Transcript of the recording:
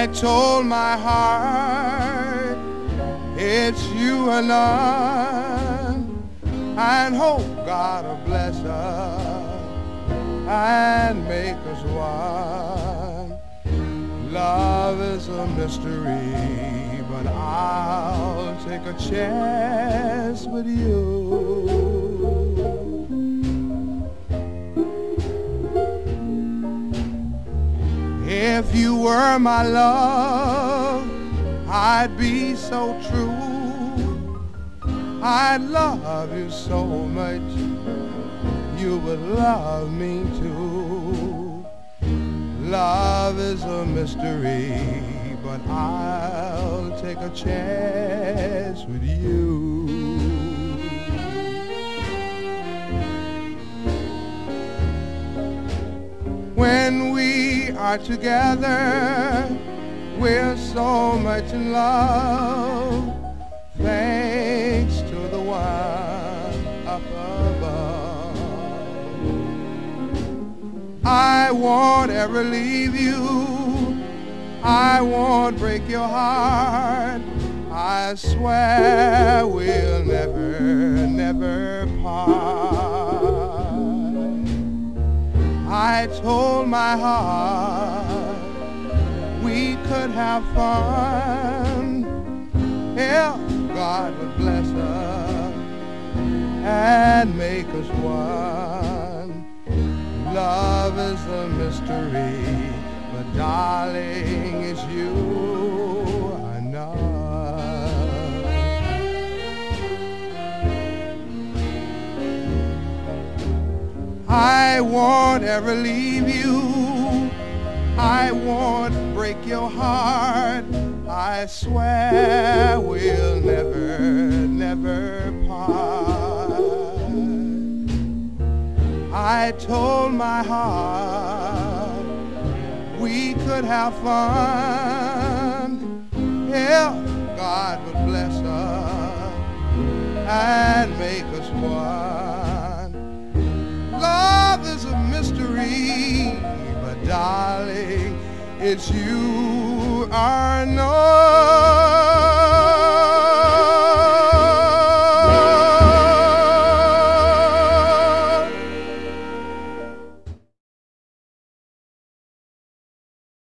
I told my heart it's you and none, and hope God will bless us and make us one. Love is a mystery, but I'll take a chance with you. If you were my love, I'd be so true. I'd love you so much, you would love me too. Love is a mystery, but I'll take a chance with you. When we are together, we're so much in love, thanks to the one up above. I won't ever leave you, I won't break your heart, I swear we'll never, never part. I told my heart we could have fun if God would bless us and make us one. Love is a mystery, but darling, it's you I know. I won't ever leave you, I won't break your heart, I swear we'll never, never part. I told my heart we could have fun if God would bless us and make us one. Love is a mystery, but darling, it's you I know.